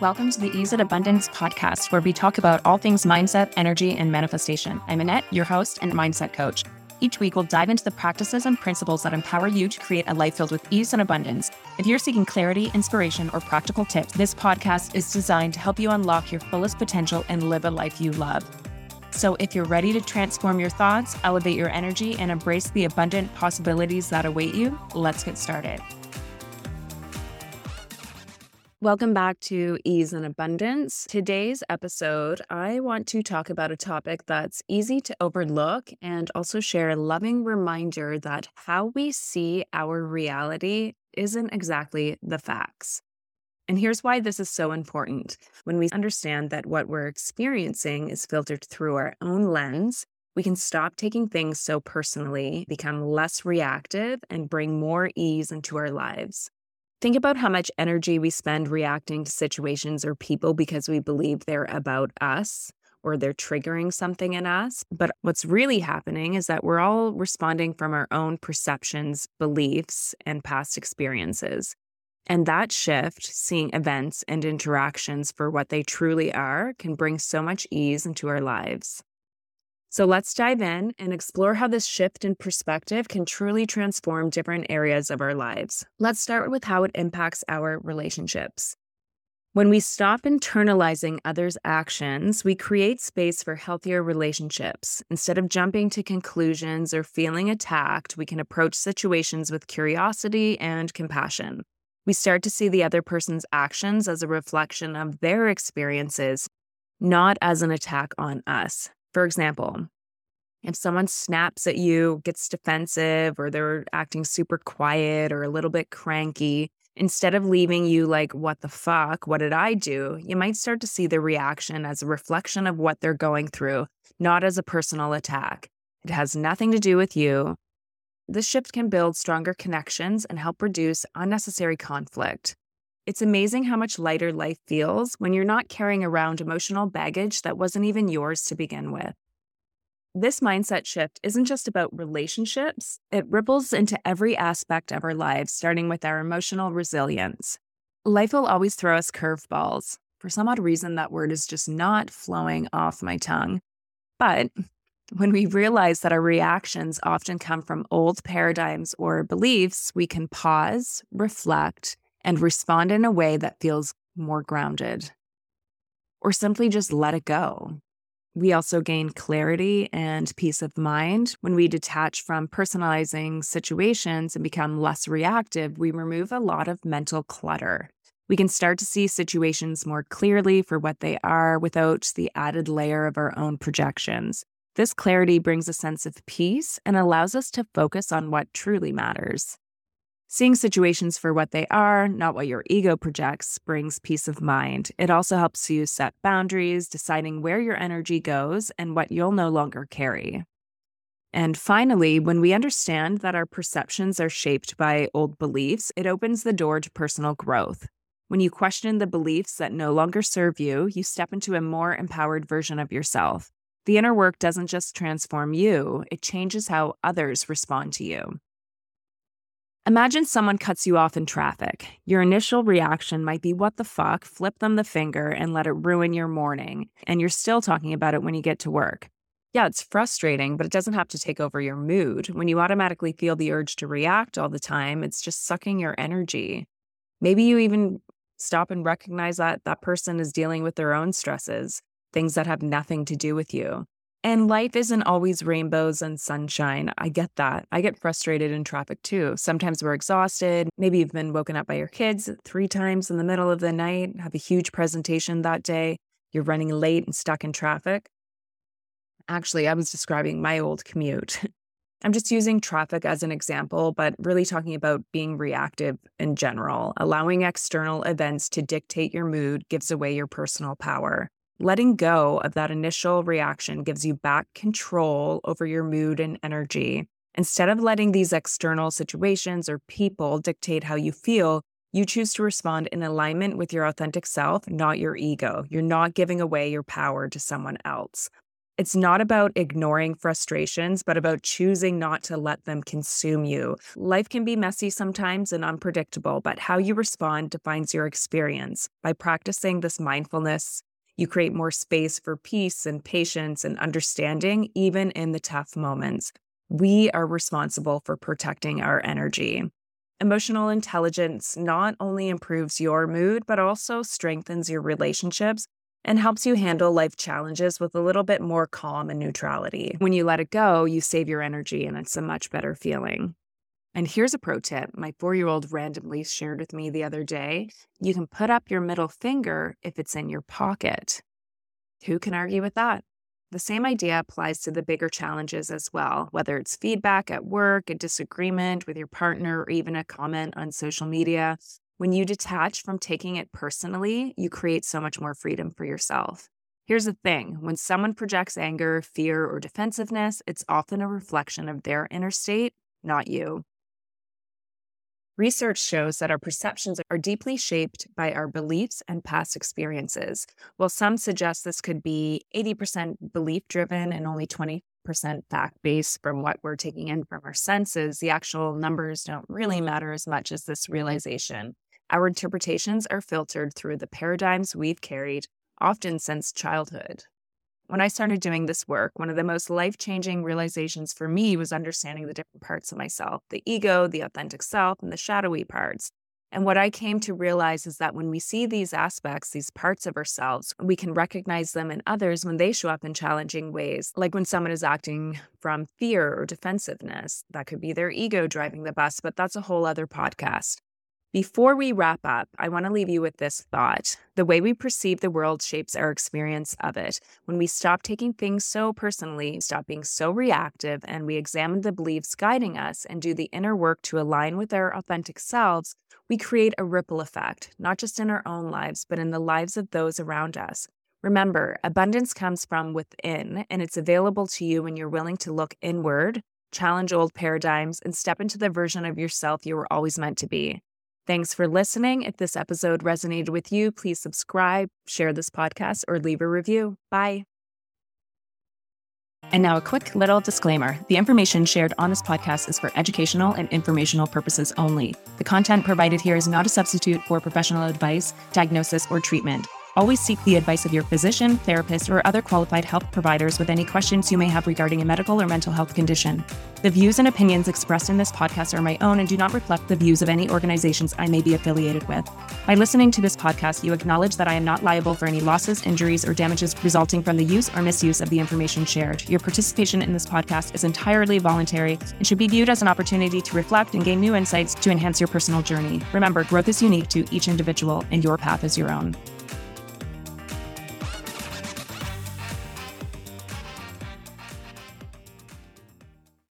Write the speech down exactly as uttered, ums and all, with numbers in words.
Welcome to the Ease and Abundance podcast, where we talk about all things mindset, energy, and manifestation. I'm Annette, your host and mindset coach. Each week, we'll dive into the practices and principles that empower you to create a life filled with ease and abundance. If you're seeking clarity, inspiration, or practical tips, this podcast is designed to help you unlock your fullest potential and live a life you love. So if you're ready to transform your thoughts, elevate your energy, and embrace the abundant possibilities that await you, let's get started. Welcome back to Ease and Abundance. Today's episode, I want to talk about a topic that's easy to overlook and also share a loving reminder that how we see our reality isn't exactly the facts. And here's why this is so important. When we understand that what we're experiencing is filtered through our own lens, we can stop taking things so personally, become less reactive, and bring more ease into our lives. Think about how much energy we spend reacting to situations or people because we believe they're about us or they're triggering something in us. But what's really happening is that we're all responding from our own perceptions, beliefs, and past experiences. And that shift, seeing events and interactions for what they truly are, can bring so much ease into our lives. So let's dive in and explore how this shift in perspective can truly transform different areas of our lives. Let's start with how it impacts our relationships. When we stop internalizing others' actions, we create space for healthier relationships. Instead of jumping to conclusions or feeling attacked, we can approach situations with curiosity and compassion. We start to see the other person's actions as a reflection of their experiences, not as an attack on us. For example, if someone snaps at you, gets defensive, or they're acting super quiet or a little bit cranky, instead of leaving you like, what the fuck, what did I do? You might start to see the reaction as a reflection of what they're going through, not as a personal attack. It has nothing to do with you. This shift can build stronger connections and help reduce unnecessary conflict. It's amazing how much lighter life feels when you're not carrying around emotional baggage that wasn't even yours to begin with. This mindset shift isn't just about relationships, it ripples into every aspect of our lives, starting with our emotional resilience. Life will always throw us curveballs. For some odd reason, that word is just not flowing off my tongue. But when we realize that our reactions often come from old paradigms or beliefs, we can pause, reflect, and respond in a way that feels more grounded. Or simply just let it go. We also gain clarity and peace of mind. When we detach from personalizing situations and become less reactive, we remove a lot of mental clutter. We can start to see situations more clearly for what they are without the added layer of our own projections. This clarity brings a sense of peace and allows us to focus on what truly matters. Seeing situations for what they are, not what your ego projects, brings peace of mind. It also helps you set boundaries, deciding where your energy goes and what you'll no longer carry. And finally, when we understand that our perceptions are shaped by old beliefs, it opens the door to personal growth. When you question the beliefs that no longer serve you, you step into a more empowered version of yourself. The inner work doesn't just transform you, it changes how others respond to you. Imagine someone cuts you off in traffic. Your initial reaction might be, what the fuck, flip them the finger and let it ruin your morning. And you're still talking about it when you get to work. Yeah, it's frustrating, but it doesn't have to take over your mood. When you automatically feel the urge to react all the time, it's just sucking your energy. Maybe you even stop and recognize that that person is dealing with their own stresses, things that have nothing to do with you. And life isn't always rainbows and sunshine. I get that. I get frustrated in traffic too. Sometimes we're exhausted. Maybe you've been woken up by your kids three times in the middle of the night, have a huge presentation that day. You're running late and stuck in traffic. Actually, I was describing my old commute. I'm just using traffic as an example, but really talking about being reactive in general. Allowing external events to dictate your mood gives away your personal power. Letting go of that initial reaction gives you back control over your mood and energy. Instead of letting these external situations or people dictate how you feel, you choose to respond in alignment with your authentic self, not your ego. You're not giving away your power to someone else. It's not about ignoring frustrations, but about choosing not to let them consume you. Life can be messy sometimes and unpredictable, but how you respond defines your experience. By practicing this mindfulness, you create more space for peace and patience and understanding, even in the tough moments. We are responsible for protecting our energy. Emotional intelligence not only improves your mood, but also strengthens your relationships and helps you handle life challenges with a little bit more calm and neutrality. When you let it go, you save your energy, and it's a much better feeling. And here's a pro tip my four-year-old randomly shared with me the other day. You can put up your middle finger if it's in your pocket. Who can argue with that? The same idea applies to the bigger challenges as well, whether it's feedback at work, a disagreement with your partner, or even a comment on social media. When you detach from taking it personally, you create so much more freedom for yourself. Here's the thing. When someone projects anger, fear, or defensiveness, it's often a reflection of their inner state, not you. Research shows that our perceptions are deeply shaped by our beliefs and past experiences. While some suggest this could be eighty percent belief-driven and only twenty percent fact-based from what we're taking in from our senses, the actual numbers don't really matter as much as this realization. Our interpretations are filtered through the paradigms we've carried, often since childhood. When I started doing this work, one of the most life-changing realizations for me was understanding the different parts of myself, the ego, the authentic self, and the shadowy parts. And what I came to realize is that when we see these aspects, these parts of ourselves, we can recognize them in others when they show up in challenging ways, like when someone is acting from fear or defensiveness. That could be their ego driving the bus, but that's a whole other podcast. Before we wrap up, I want to leave you with this thought. The way we perceive the world shapes our experience of it. When we stop taking things so personally, stop being so reactive, and we examine the beliefs guiding us and do the inner work to align with our authentic selves, we create a ripple effect, not just in our own lives, but in the lives of those around us. Remember, abundance comes from within, and it's available to you when you're willing to look inward, challenge old paradigms, and step into the version of yourself you were always meant to be. Thanks for listening. If this episode resonated with you, please subscribe, share this podcast, or leave a review. Bye. And now a quick little disclaimer. The information shared on this podcast is for educational and informational purposes only. The content provided here is not a substitute for professional advice, diagnosis, or treatment. Always seek the advice of your physician, therapist, or other qualified health providers with any questions you may have regarding a medical or mental health condition. The views and opinions expressed in this podcast are my own and do not reflect the views of any organizations I may be affiliated with. By listening to this podcast, you acknowledge that I am not liable for any losses, injuries, or damages resulting from the use or misuse of the information shared. Your participation in this podcast is entirely voluntary and should be viewed as an opportunity to reflect and gain new insights to enhance your personal journey. Remember, growth is unique to each individual and your path is your own.